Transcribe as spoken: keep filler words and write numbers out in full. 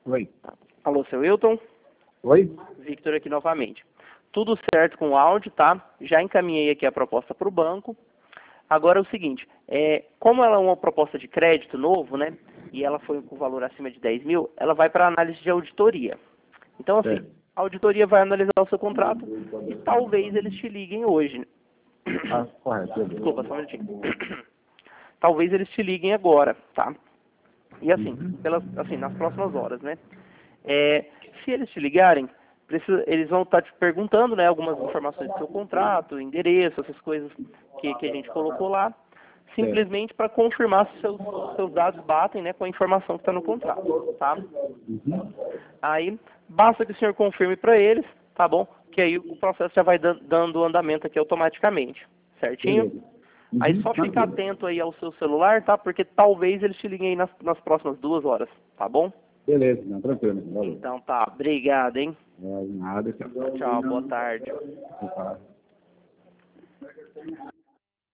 Oi. Alô, seu Wilton? Oi? Victor aqui novamente. Tudo certo com o áudio, tá? Já encaminhei aqui a proposta para o banco. Agora é o seguinte, é, como ela é uma proposta de crédito novo, né? E ela foi com valor acima de dez mil, ela vai para análise de auditoria. Então, assim, Certo. a auditoria vai analisar o seu contrato e talvez eles te liguem hoje. Ah, correto. beleza. Desculpa, só um minutinho. Talvez eles te liguem agora, tá? E assim, pelas, assim, nas próximas horas, né? É, se eles te ligarem, precisa, eles vão estar te perguntando, né, algumas informações do seu contrato, endereço, essas coisas que, que a gente colocou lá, simplesmente para confirmar se seus, seus dados batem, né, com a informação que está no contrato, tá? Uhum. Aí, basta que o senhor confirme para eles, tá bom? Que aí o processo já vai dan- dando andamento aqui automaticamente, certinho? Beleza. Aí Uhum. só fica Tranquilo. atento aí ao seu celular, tá? Porque talvez eles te liguem aí nas, nas próximas duas horas, tá bom? Beleza, não, tranquilo. Valeu. Então tá, obrigado, hein? É, nada, tchau. Tchau, boa tarde. Tchau.